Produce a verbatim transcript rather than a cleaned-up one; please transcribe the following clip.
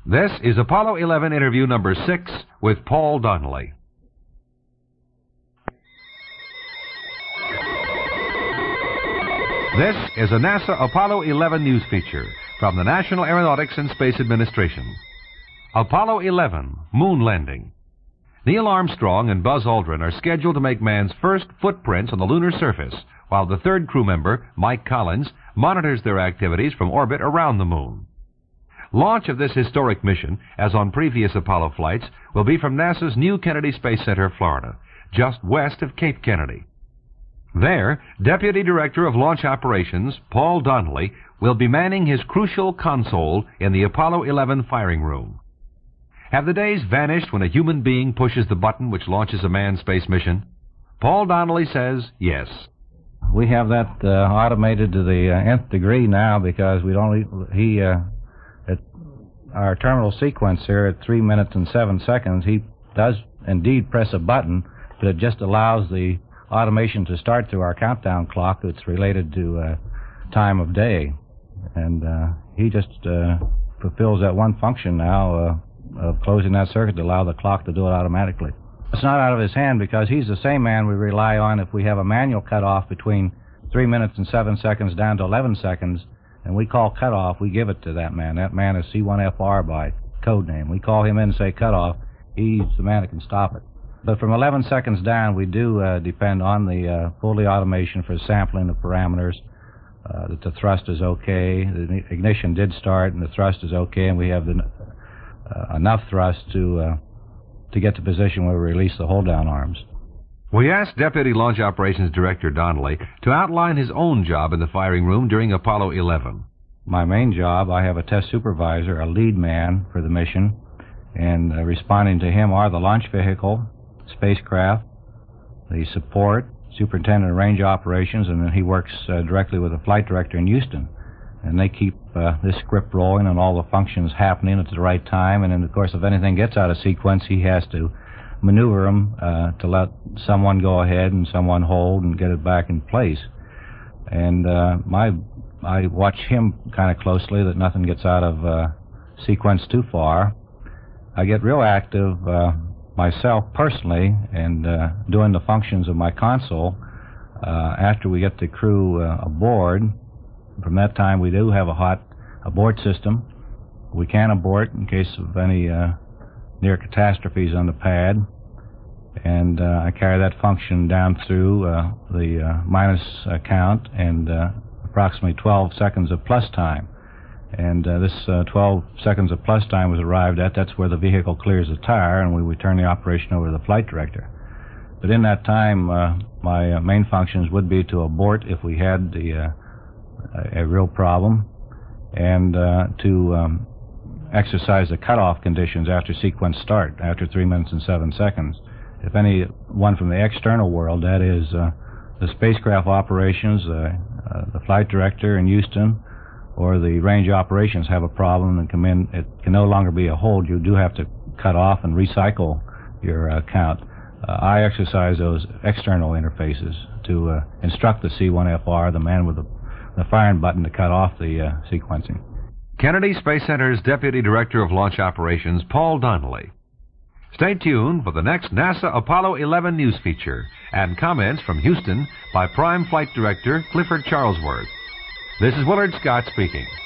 This is Apollo eleven interview number six with Paul Donnelly. This is a NASA Apollo eleven news feature from the National Aeronautics and Space Administration. Apollo eleven, Moon Landing. Neil Armstrong and Buzz Aldrin are scheduled to make man's first footprints on the lunar surface, while the third crew member, Mike Collins, monitors their activities from orbit around the moon. Launch of this historic mission, as on previous Apollo flights, will be from NASA's new Kennedy Space Center, Florida, just west of Cape Kennedy. There, Deputy Director of Launch Operations, Paul Donnelly, will be manning his crucial console in the Apollo eleven firing room. Have the days vanished when a human being pushes the button which launches a manned space mission? Paul Donnelly says yes. We have that uh, automated to the uh, nth degree now because we don't. He, uh, at our terminal sequence here at three minutes and seven seconds, he does indeed press a button, but it just allows the automation to start through our countdown clock that's related to uh, time of day, and uh, he just uh, fulfills that one function now uh, of closing that circuit to allow the clock to do it automatically. It's not out of his hand because he's the same man we rely on if we have a manual cutoff between three minutes and seven seconds down to eleven seconds, and we call cutoff, we give it to that man. That man is C one F R by code name. We call him in and say cutoff. He's the man that can stop it. But from eleven seconds down, we do uh, depend on the uh, fully automation for sampling the parameters, uh, that the thrust is okay, the ignition did start, and the thrust is okay, and we have the, uh, enough thrust to uh, to get to position where we release the hold-down arms. We asked Deputy Launch Operations Director Donnelly to outline his own job in the firing room during Apollo eleven. My main job, I have a test supervisor, a lead man for the mission, and uh, responding to him are the launch vehicle, spacecraft, the support, superintendent of range operations, and then he works uh, directly with the flight director in Houston. And they keep uh, this script rolling and all the functions happening at the right time. And then, of course, if anything gets out of sequence, he has to maneuver them uh, to let someone go ahead and someone hold and get it back in place. And uh, my I watch him kind of closely that nothing gets out of uh, sequence too far. I get real active uh, myself personally and uh, doing the functions of my console uh, after we get the crew uh, aboard. From that time, we do have a hot abort system. We can abort in case of any uh, near catastrophes on the pad. And uh, I carry that function down through uh, the uh, minus uh, count and uh, approximately twelve seconds of plus time. And uh, this uh, twelve seconds of plus time was arrived at. That's where the vehicle clears the tire, and we would turn the operation over to the flight director. But in that time, uh, my uh, main functions would be to abort if we had the uh, a, a real problem, and uh, to um, exercise the cutoff conditions after sequence start, after three minutes and seven seconds. If any one from the external world, that is uh, the spacecraft operations, uh, uh, the flight director in Houston, or the range operations have a problem and come in, it can no longer be a hold. You do have to cut off and recycle your uh, count. Uh, I exercise those external interfaces to uh, instruct the C one F R, the man with the, the firing button, to cut off the uh, sequencing. Kennedy Space Center's Deputy Director of Launch Operations, Paul Donnelly. Stay tuned for the next NASA Apollo eleven news feature and comments from Houston by Prime Flight Director Clifford Charlesworth. This is Willard Scott speaking.